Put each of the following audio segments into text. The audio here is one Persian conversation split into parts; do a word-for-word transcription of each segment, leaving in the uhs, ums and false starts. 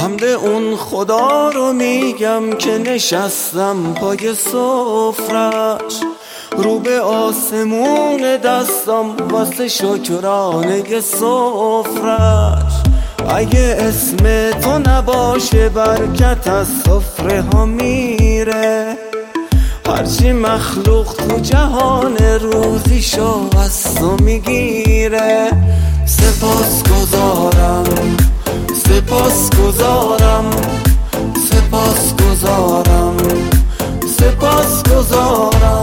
حمد اون خدا رو میگم که نشستم پای سفرش، رو به آسمون دستم واسه شکرانه سفرش. اگه اسم تو نباشه برکت از سفره ها میره، هرچی مخلوق تو جهان روزیشو از تو میگیره. سپاس گزارم سپاس گزارم سپاس گزارم سپاس گزارم.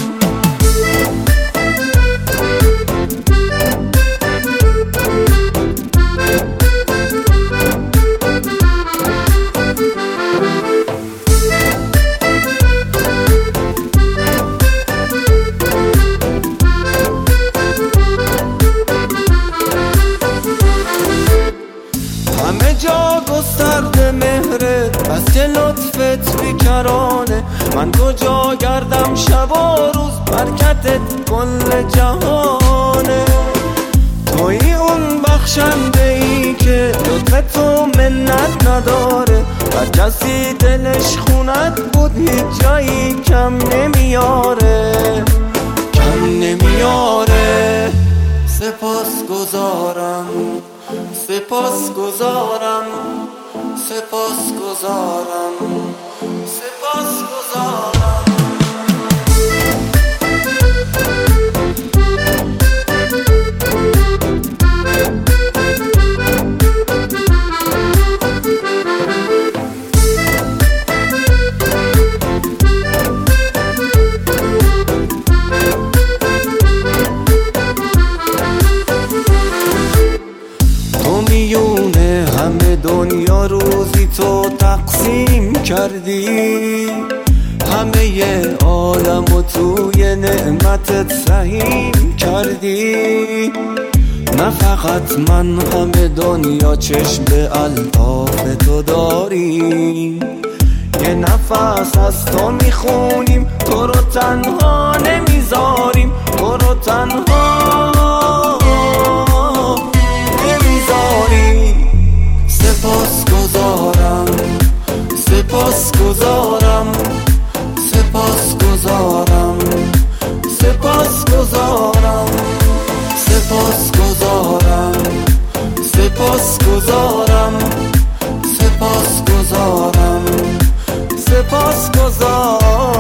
همه جا گسترده مهرت بس که لطفت بیکرانه، من کجا گردم شب و روز برکتت کل جهانه. توی اون بخشنده ای که لطف تو منت نداره، هر کسی دلش خونت بود هیچ جایی کم نمیاره کم نمیاره. سپاس گزارم سپاس گزارم سپاس گزارم سپاس گزارم. میونه همه دنیا روزی تو تقسیم کردی، همه عالم و توی نعمتت سهیم کردی. نه فقط من همه دنیا چشم به الطاف تو داریم، یه نفس از تو میخونیم تو رو تنها نمیذاریم تو رو تنها سپاس گزارم سپاس گزارم سپاس گزارم سپاس گزارم سپاس گزارم سپاس گزارم سپاس گزارم سپاس گزارم.